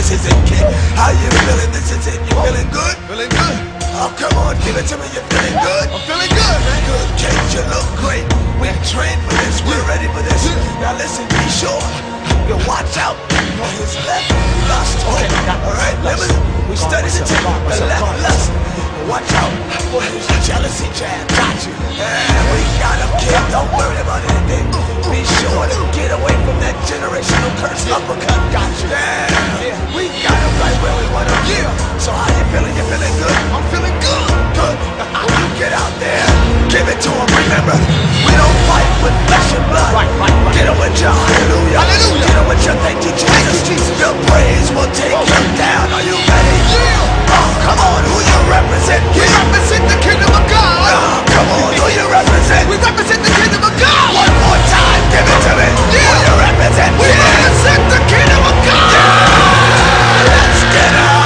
This is it, kid. How you feeling? This is it. You feeling good? Feeling good. Oh, come on, give it to me. You feeling good? I'm feeling good, man. Good, kid. You look great. We trained for this. We're ready for this. Now listen, be sure. You watch out for his left lust. Okay, alright, remember, we studied the tip, the left lust. Watch out for his jealousy jab. Got you. And we got him, kid. Don't worry about anything. Be sure to get away from that generational curse uppercut. Got you. Yeah, we got him right where we want him. Yeah. So how you feeling? You feeling good? I'm feeling good. Good. When you get out there, give it to him. Remember, we don't fight with flesh and blood. Right. Get him with your hallelujah. Hallelujah. Get him with your thank you, Jesus. Your praise will take him down. Are you ready? Yeah. Oh, come on. Who you represent? We represent the kingdom of God. Oh, come on. Who you represent? We represent the kingdom of God. One more time. Give it to me. Yeah. Who you represent? We represent the kingdom of God. Yeah. Let's get out.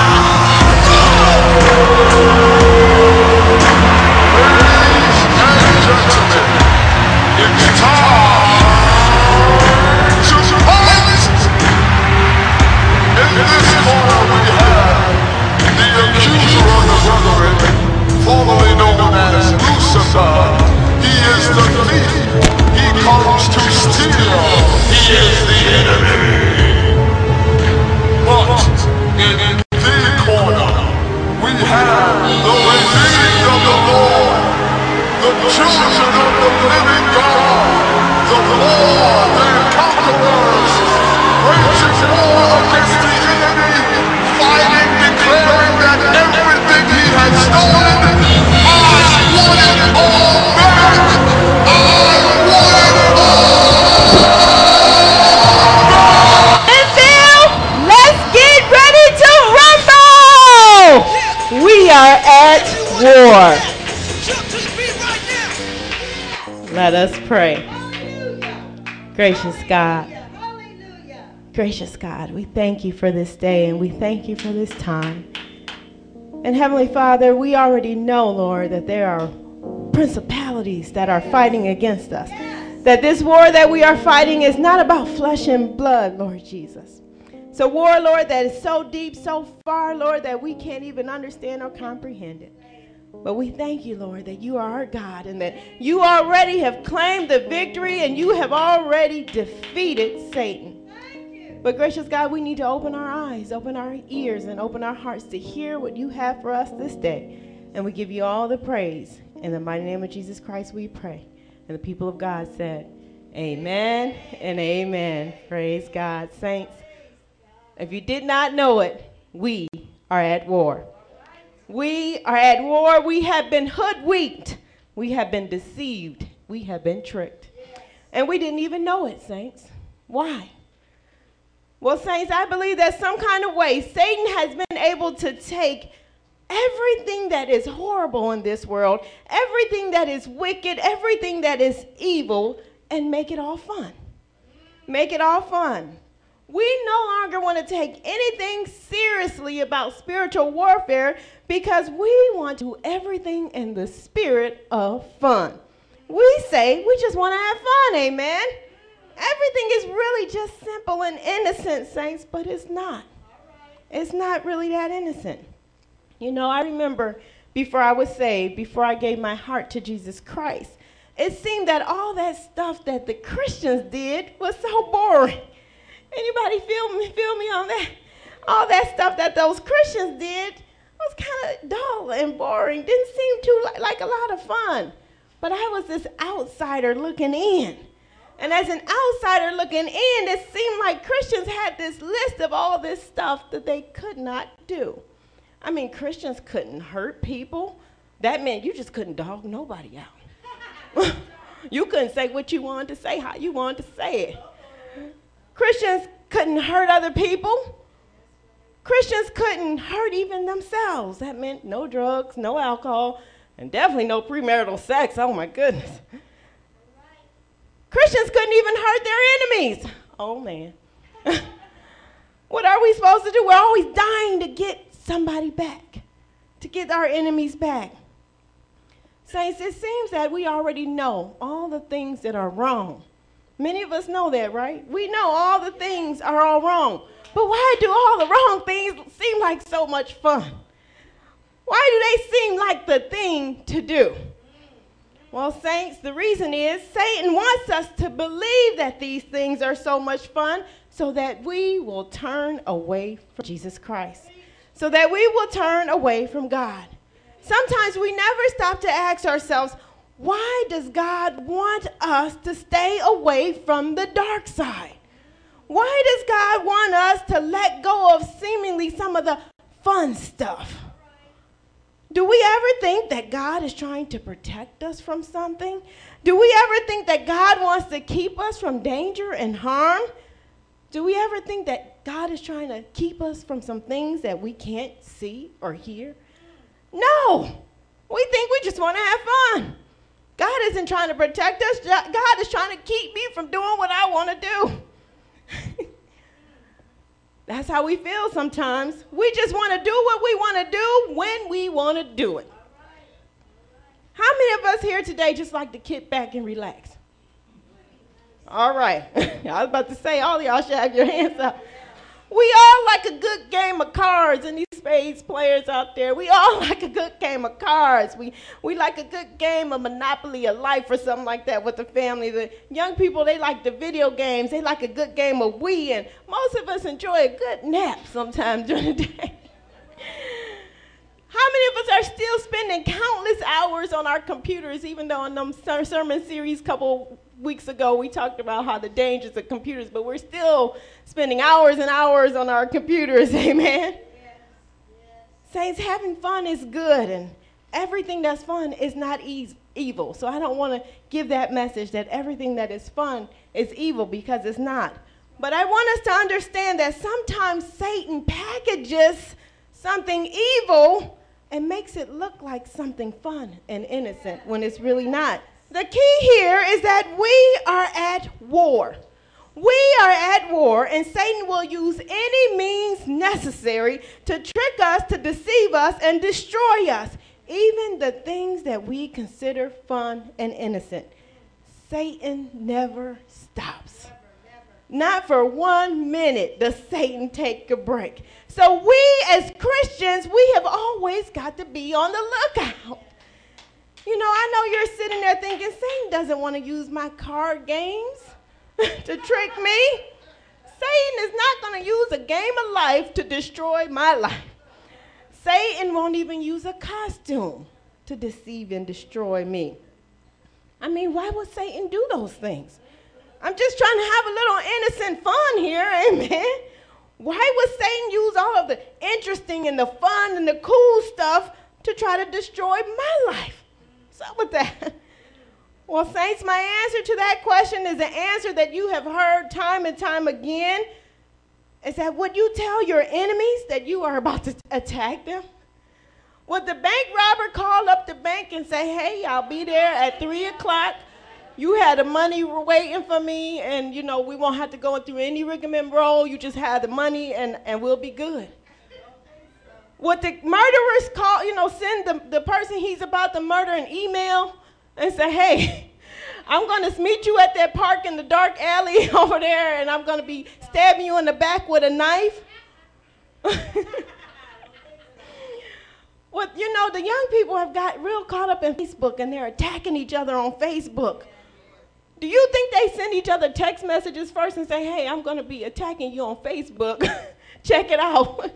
Ladies and gentlemen, it's time to fight. In this corner we have the accuser of the brethren, formerly known as Lucifer. He is the thief. He comes to steal. He is the enemy. But in the corner we have the redeemed of the Lord, the children of the living God, the Lord, the conquerors, waging war against the enemy, fighting, declaring that everything he had stolen, I want it all back. I want it all back. Enfield, let's get ready to rumble. We are at war. Let us pray. Gracious God, gracious God, we thank you for this day and we thank you for this time. And Heavenly Father, we already know, Lord, that there are principalities that are fighting against us. That this war that we are fighting is not about flesh and blood, Lord Jesus. It's a war, Lord, that is so deep, so far, Lord, that we can't even understand or comprehend it. But we thank you, Lord, that you are our God and that you already have claimed the victory and you have already defeated Satan. But gracious God, we need to open our eyes, open our ears, and open our hearts to hear what you have for us this day. And we give you all the praise. In the mighty name of Jesus Christ we pray. And the people of God said, amen and amen. Praise God. Saints, if you did not know it, we are at war. We are at war. We have been hoodwinked. We have been deceived. We have been tricked. And we didn't even know it, saints. Why? Well, saints, I believe that some kind of way Satan has been able to take everything that is horrible in this world, everything that is wicked, everything that is evil, and make it all fun. Make it all fun. We no longer want to take anything seriously about spiritual warfare because we want to do everything in the spirit of fun. We say we just want to have fun, amen? Everything is really just simple and innocent, saints, but it's not. It's not really that innocent. You know, I remember before I was saved, before I gave my heart to Jesus Christ, it seemed that all that stuff that the Christians did was so boring. Anybody feel me on that? All that stuff that those Christians did was kind of dull and boring. Didn't seem too like a lot of fun. But I was this outsider looking in. And as an outsider looking in, it seemed like Christians had this list of all this stuff that they could not do. I mean, Christians couldn't hurt people. That meant you just couldn't dog nobody out. You couldn't say what you wanted to say, how you wanted to say it. Christians couldn't hurt other people. Christians couldn't hurt even themselves. That meant no drugs, no alcohol, and definitely no premarital sex. Oh, my goodness. Christians couldn't even hurt their enemies. Oh, man. What are we supposed to do? We're always dying to get somebody back, to get our enemies back. Saints, it seems that we already know all the things that are wrong. Many of us know that, right? We know all the things are all wrong. But why do all the wrong things seem like so much fun? Why do they seem like the thing to do? Well, saints, the reason is Satan wants us to believe that these things are so much fun so that we will turn away from Jesus Christ, so that we will turn away from God. Sometimes we never stop to ask ourselves, why does God want us to stay away from the dark side? Why does God want us to let go of seemingly some of the fun stuff? Do we ever think that God is trying to protect us from something? Do we ever think that God wants to keep us from danger and harm? Do we ever think that God is trying to keep us from some things that we can't see or hear? No. We think we just want to have fun. God isn't trying to protect us. God is trying to keep me from doing what I want to do. That's how we feel sometimes. We just want to do what we want to do when we want to do it. How many of us here today just like to kick back and relax? All right. I was about to say, all of y'all should have your hands up. We all like a good game of cards, and these spades players out there, we all like a good game of cards. We like a good game of Monopoly or Life or something like that with the family. The young people, they like the video games. They like a good game of Wii, and most of us enjoy a good nap sometime during the day. How many of us are still spending countless hours on our computers, even though in them sermon series a couple weeks ago we talked about how the dangers of computers, but we're still spending hours and hours on our computers, amen? Yes. Yes. Saints, having fun is good, and everything that's fun is not evil. So I don't want to give that message that everything that is fun is evil, because it's not. But I want us to understand that sometimes Satan packages something evil and makes it look like something fun and innocent when it's really not. The key here is that we are at war. We are at war, and Satan will use any means necessary to trick us, to deceive us, and destroy us, even the things that we consider fun and innocent. Satan never stops. Not for 1 minute does Satan take a break. So we as Christians, we have always got to be on the lookout. You know, I know you're sitting there thinking, Satan doesn't want to use my card games to trick me. Satan is not going to use a game of life to destroy my life. Satan won't even use a costume to deceive and destroy me. I mean, why would Satan do those things? I'm just trying to have a little innocent fun here, amen? Why would Satan use all of the interesting and the fun and the cool stuff to try to destroy my life? What's up with that? Well, saints, my answer to that question is an answer that you have heard time and time again. Is that would you tell your enemies that you are about to attack them? Would the bank robber call up the bank and say, hey, I'll be there at 3 o'clock. You had the money waiting for me, and, you know, we won't have to go through any rigmarole. You just have the money, and we'll be good. Would the murderers call, send the person he's about to murder an email and say, hey, I'm going to meet you at that park in the dark alley over there, and I'm going to be stabbing you in the back with a knife? Well, the young people have got real caught up in Facebook, and they're attacking each other on Facebook. Do you think they send each other text messages first and say, hey, I'm going to be attacking you on Facebook. Check it out.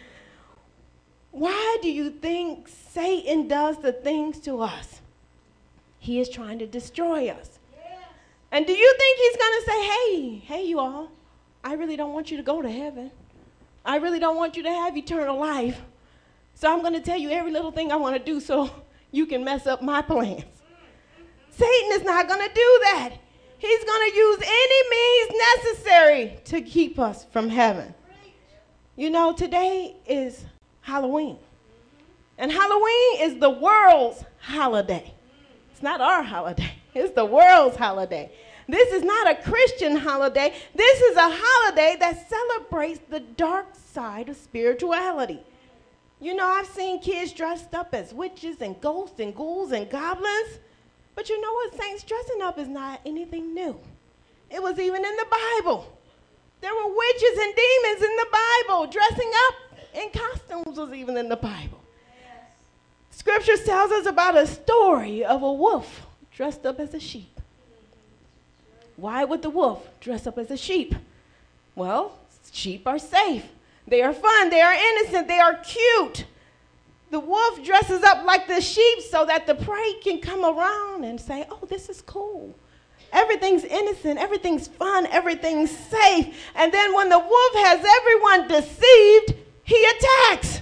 Why do you think Satan does the things to us? He is trying to destroy us. Yeah. And do you think he's going to say, hey, you all, I really don't want you to go to heaven. I really don't want you to have eternal life. So I'm going to tell you every little thing I want to do so you can mess up my plans. Satan is not going to do that. He's going to use any means necessary to keep us from heaven. Today is Halloween. And Halloween is the world's holiday. It's not our holiday. It's the world's holiday. This is not a Christian holiday. This is a holiday that celebrates the dark side of spirituality. I've seen kids dressed up as witches and ghosts and ghouls and goblins. But you know what, saints? Dressing up is not anything new. It was even in the Bible. There were witches and demons in the Bible. Dressing up in costumes was even in the Bible. Scripture tells us about a story of a wolf dressed up as a sheep. Why would the wolf dress up as a sheep? Well, sheep are safe. They are fun. They are innocent. They are cute. The wolf dresses up like the sheep so that the prey can come around and say, oh, this is cool. Everything's innocent. Everything's fun. Everything's safe. And then when the wolf has everyone deceived, he attacks.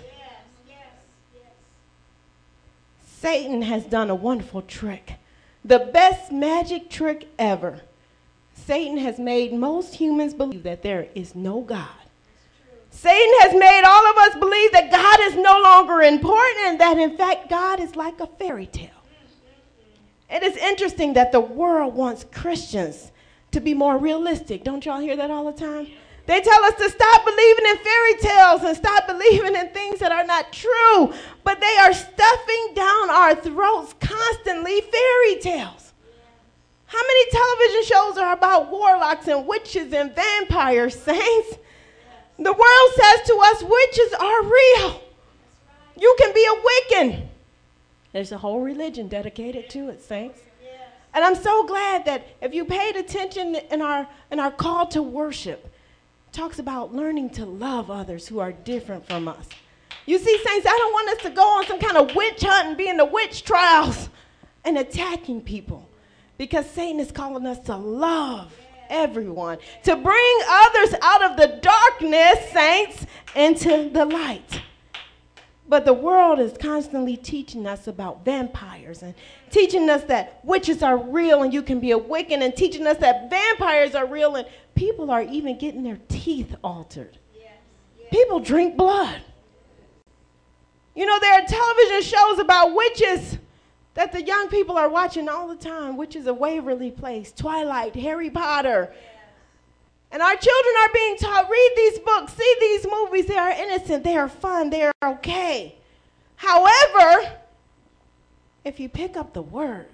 Satan has done a wonderful trick. The best magic trick ever. Satan has made most humans believe that there is no God. Satan has made all of us believe that God is no longer important and that, in fact, God is like a fairy tale. It is interesting that the world wants Christians to be more realistic. Don't y'all hear that all the time? They tell us to stop believing in fairy tales and stop believing in things that are not true. But they are stuffing down our throats constantly fairy tales. How many television shows are about warlocks and witches and vampires, saints? The world says to us, witches are real. You can be a Wiccan. There's a whole religion dedicated to it, saints. And I'm so glad that if you paid attention in our call to worship, it talks about learning to love others who are different from us. You see, saints, I don't want us to go on some kind of witch hunt and be in the witch trials and attacking people, because Satan is calling us to love everyone, to bring others out of the darkness, saints, into the light. But the world is constantly teaching us about vampires and teaching us that witches are real and you can be a Wiccan, and teaching us that vampires are real, and people are even getting their teeth altered. People drink blood. You know, there are television shows about witches that the young people are watching all the time. Witches of Waverly Place, Twilight, Harry Potter. And our children are being taught, read these books, see these movies. They are innocent, they are fun, they are okay. However, if you pick up the word,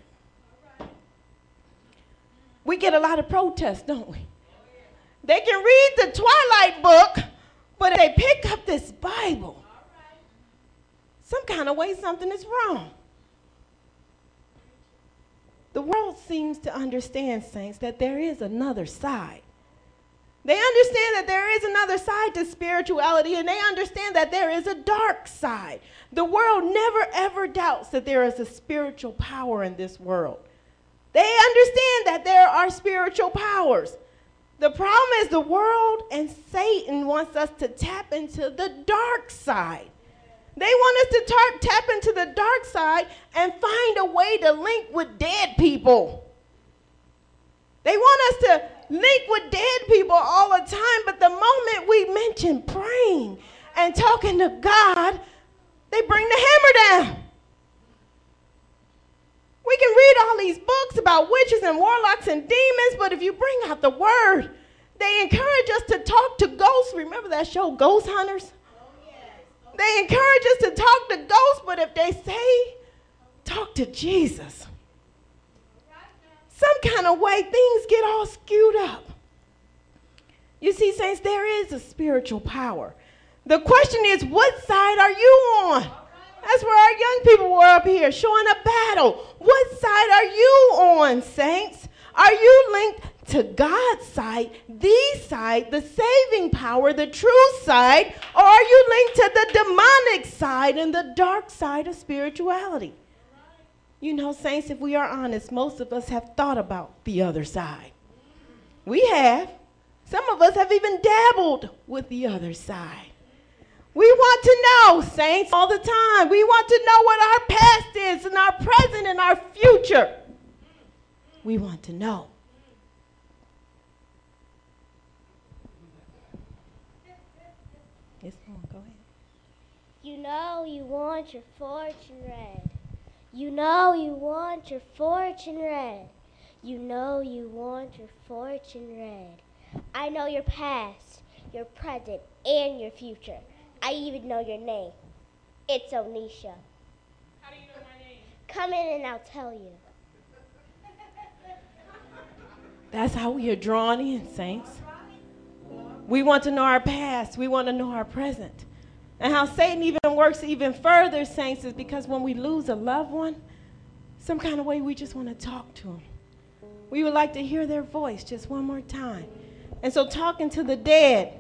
we get a lot of protests, don't we? They can read the Twilight book, but if they pick up this Bible, some kind of way something is wrong. The world seems to understand, saints, that there is another side. They understand that there is another side to spirituality, and they understand that there is a dark side. The world never, ever doubts that there is a spiritual power in this world. They understand that there are spiritual powers. The problem is the world and Satan wants us to tap into the dark side. They want us to tap into the dark side and find a way to link with dead people. They want us to link with dead people all the time, but the moment we mention praying and talking to God, they bring the hammer down. We can read all these books about witches and warlocks and demons, but if you bring out the word, they encourage us to talk to ghosts. Remember that show, Ghost Hunters? They encourage us to talk to ghosts, but if they say, talk to Jesus, some kind of way things get all skewed up. You see, saints, there is a spiritual power. The question is, what side are you on? That's where our young people were up here showing a battle. What side are you on, saints? Are you linked to God's side, the saving power, the true side, or are you linked to the demonic side and the dark side of spirituality? You know, saints, if we are honest, most of us have thought about the other side. We have. Some of us have even dabbled with the other side. We want to know, saints, all the time. We want to know what our past is and our present and our future. We want to know. Yes, Mom, go ahead. You know you want your fortune read. You know you want your fortune read. You know you want your fortune read. I know your past, your present, and your future. I even know your name. It's Onisha. How do you know my name? Come in and I'll tell you. That's how we are drawn in, saints. We want to know our past. We want to know our present. And how Satan even works even further, saints, is because when we lose a loved one, some kind of way we just want to talk to them. We would like to hear their voice just one more time. And so talking to the dead,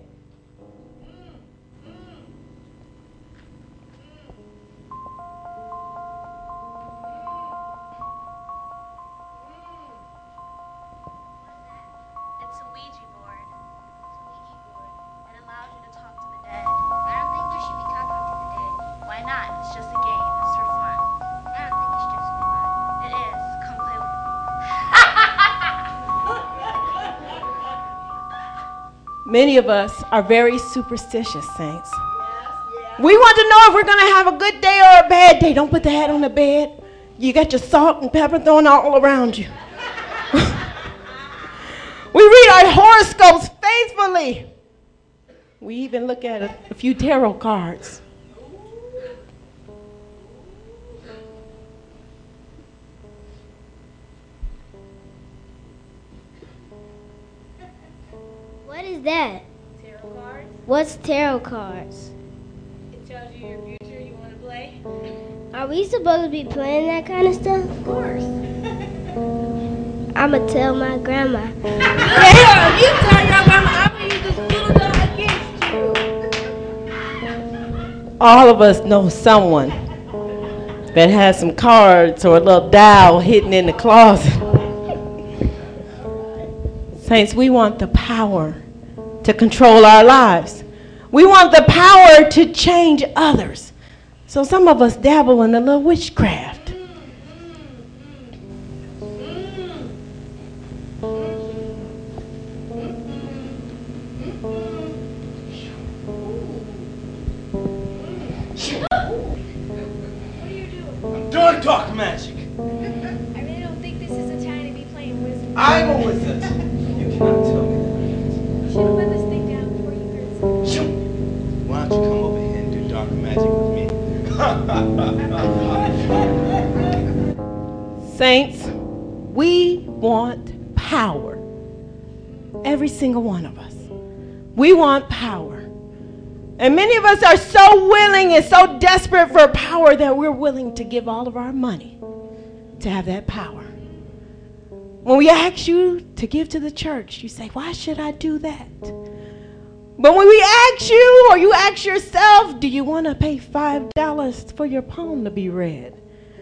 many of us are very superstitious, saints. We want to know if we're going to have a good day or a bad day. Don't put the hat on the bed. You got your salt and pepper thrown all around you. We read our horoscopes faithfully. We even look at a few tarot cards. What is that? Tarot cards? What's tarot cards? It tells you your future you want to play. Are we supposed to be playing that kind of stuff? Of course. I'ma tell my grandma. Yeah, you tell your grandma I'm going to use the voodoo against you. All of us know someone that has some cards or a little dial hidden in the closet. Saints, we want the power to control our lives. We want the power to change others. So some of us dabble in a little witchcraft. I'm doing dark magic. I really don't think this is a time to be playing wizard. I'm a wizard. You cannot tell me You should have let this thing down before you heard something. that. Shoot. Why don't you come over here and do dark magic with me? Saints, we want power. Every single one of us. We want power. And many of us are so willing and so desperate for power that we're willing to give all of our money to have that power. When we ask you to give to the church, you say, why should I do that? But when we ask you or you ask yourself, do you want to pay $5 for your palm to be read?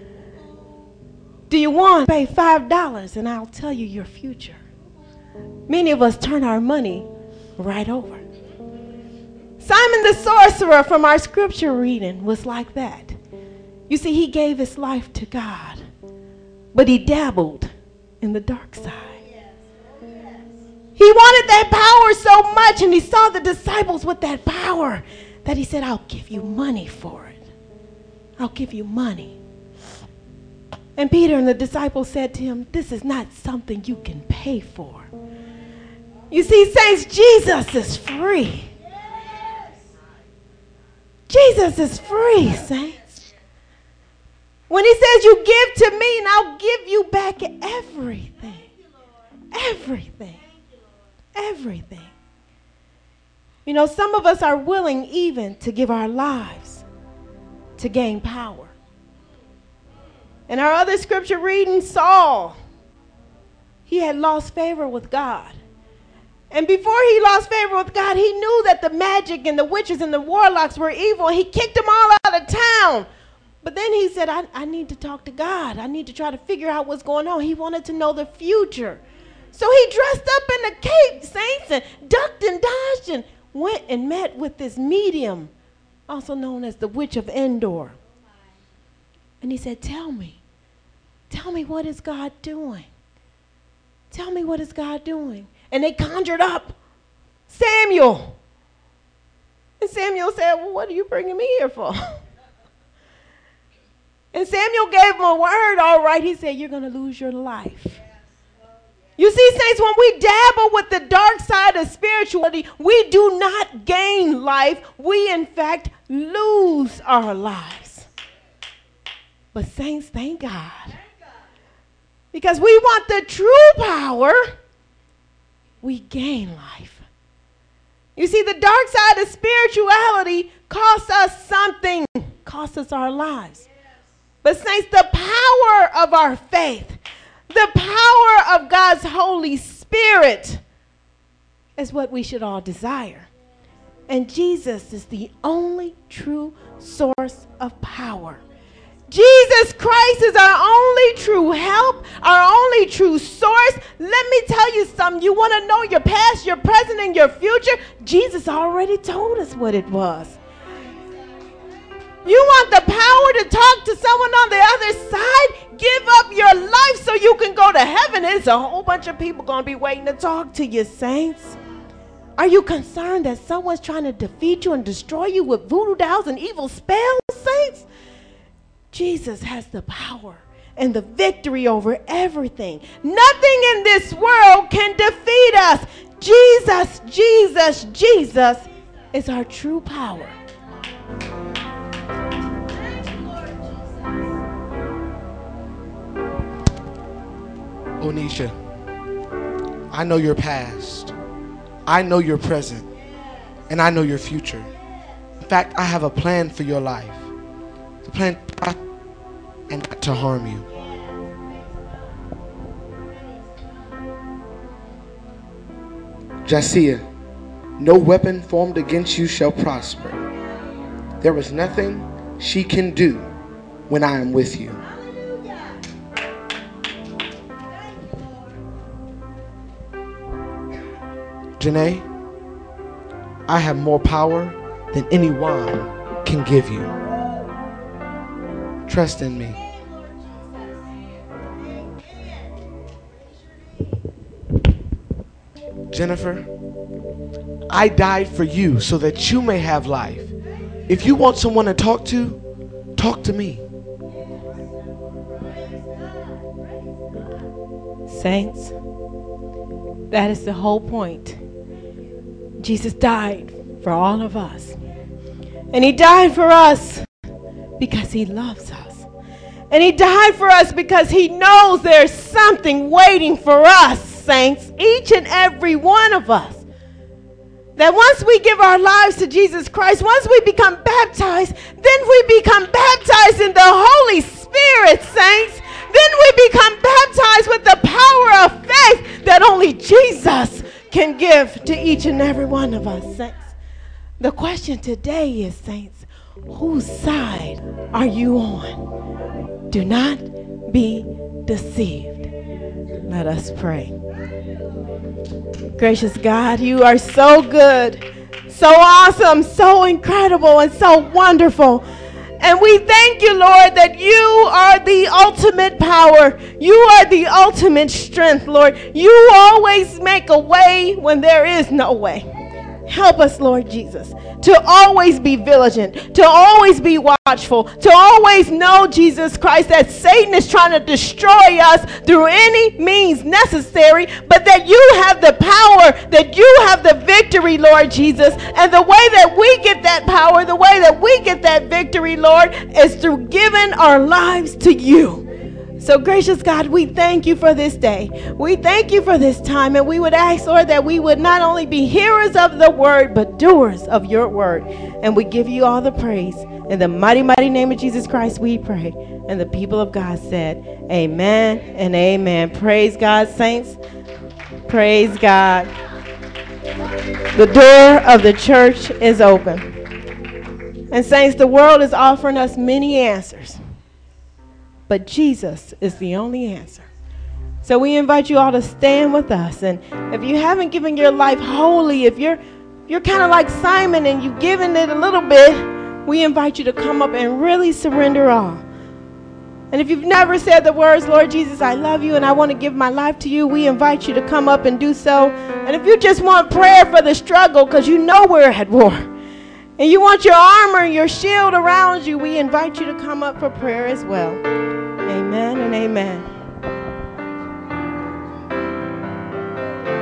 Do you want to pay $5 and I'll tell you your future? Many of us turn our money right over. Simon the sorcerer from our scripture reading was like that. You see, he gave his life to God, but he dabbled in the dark side. He wanted that power so much, and he saw the disciples with that power that he said, I'll give you money for it. I'll give you money. And Peter and the disciples said to him, this is not something you can pay for. You see, saints, Jesus is free. Jesus is free, saints. When he says you give to me and I'll give you back everything. Everything. Everything. You know, some of us are willing even to give our lives to gain power. In our other scripture reading, Saul, he had lost favor with God. And before he lost favor with God, he knew that the magic and the witches and the warlocks were evil. He kicked them all out of town. But then he said, I need to talk to God. I need to try to figure out what's going on. He wanted to know the future. So he dressed up in a cape, saints, and ducked and dodged and went and met with this medium, also known as the Witch of Endor. And he said, tell me what is God doing? Tell me what is God doing? And they conjured up Samuel. And Samuel said, well, what are you bringing me here for? And Samuel gave him a word, all right. He said, you're going to lose your life. You see, saints, when we dabble with the dark side of spirituality, we do not gain life. We, in fact, lose our lives. But saints, thank God. Because we want the true power, we gain life. You see, the dark side of spirituality costs us something, costs us our lives. But saints, the power of our faith, the power of God's Holy Spirit is what we should all desire. And Jesus is the only true source of power. Jesus Christ is our only true help, our only true source. Let me tell you something. You want to know your past, your present, and your future? Jesus already told us what it was. You want the power to talk to someone on the other side? Give up your life so you can go to heaven. There's a whole bunch of people going to be waiting to talk to you, saints. Are you concerned that someone's trying to defeat you and destroy you with voodoo dolls and evil spells, saints? Jesus has the power and the victory over everything. Nothing in this world can defeat us. Jesus, Jesus, Jesus is our true power. Onisha, I know your past. I know your present. And I know your future. In fact, I have a plan for your life. The plan and not to harm you. Jasiah, no weapon formed against you shall prosper. There is nothing she can do when I am with you. Janae, I have more power than anyone can give you. Trust in me. Jennifer, I died for you so that you may have life. If you want someone to talk to me. Saints, that is the whole point. Jesus died for all of us. And he died for us because he loves us. And he died for us because he knows there's something waiting for us, saints, each and every one of us. That once we give our lives to Jesus Christ, once we become baptized, then we become baptized in the Holy Spirit, saints. Then we become baptized with the power of faith that only Jesus can give to each and every one of us, saints. The question today is, saints, whose side are you on? Do not be deceived. Let us pray. Gracious God, you are so good, so awesome, so incredible, and so wonderful. And we thank you, Lord, that you are the ultimate power. You are the ultimate strength, Lord. You always make a way when there is no way. Help us, Lord Jesus, to always be vigilant, to always be watchful, to always know, Jesus Christ, that Satan is trying to destroy us through any means necessary, but that you have the power, that you have the victory, Lord Jesus. And the way that we get that power, the way that we get that victory, Lord, is through giving our lives to you. So, gracious God, we thank you for this day. We thank you for this time. And we would ask, Lord, that we would not only be hearers of the word, but doers of your word. And we give you all the praise. In the mighty, mighty name of Jesus Christ, we pray. And the people of God said, amen and amen. Praise God, saints. Praise God. The door of the church is open. And saints, the world is offering us many answers. But Jesus is the only answer. So we invite you all to stand with us. And if you haven't given your life wholly, if you're kind of like Simon and you've given it a little bit, we invite you to come up and really surrender all. And if you've never said the words, Lord Jesus, I love you and I want to give my life to you, we invite you to come up and do so. And if you just want prayer for the struggle, because you know we're at war, and you want your armor and your shield around you, we invite you to come up for prayer as well. Amen and amen.